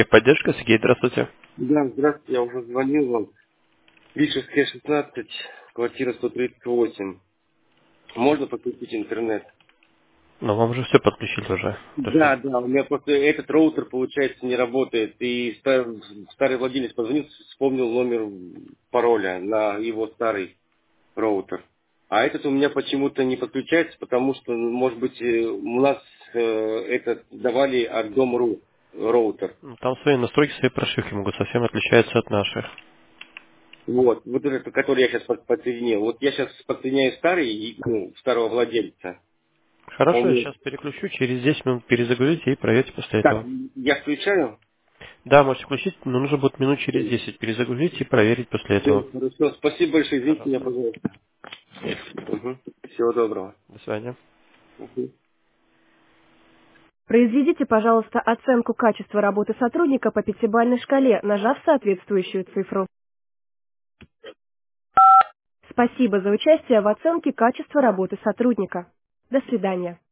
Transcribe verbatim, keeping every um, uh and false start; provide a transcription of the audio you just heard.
Техподдержка, Сергей, здравствуйте. Да, здравствуйте, я уже звонил вам. Вишевская, шестнадцать, квартира сто тридцать восемь. Можно подключить интернет? Но вам же все подключили уже. То, что... Да, да, у меня просто этот роутер, получается, не работает. И стар- старый владелец позвонил, вспомнил номер пароля на его старый роутер. А этот у меня почему-то не подключается, потому что, может быть, э, у нас э, этот давали от Дом.ру роутер. ну, Там свои настройки, свои прошивки могут совсем отличаться от наших. Вот, вот этот, который я сейчас подсоединил. Вот я сейчас подсоединяю старый, и, ну, старого владельца. Хорошо, Он я мне... сейчас переключу, через десять минут перезагрузите и проверьте после Так, этого. я включаю. Да, можете включить, но нужно будет минут через десять перезагрузить и проверить после Все, этого. хорошо. Спасибо большое, извините меня, Пожалуйста. пожалуйста. Мгм. Всего доброго. До свидания. Мгм. Произведите, пожалуйста, оценку качества работы сотрудника по пятибалльной шкале, нажав соответствующую цифру. Спасибо за участие в оценке качества работы сотрудника. До свидания.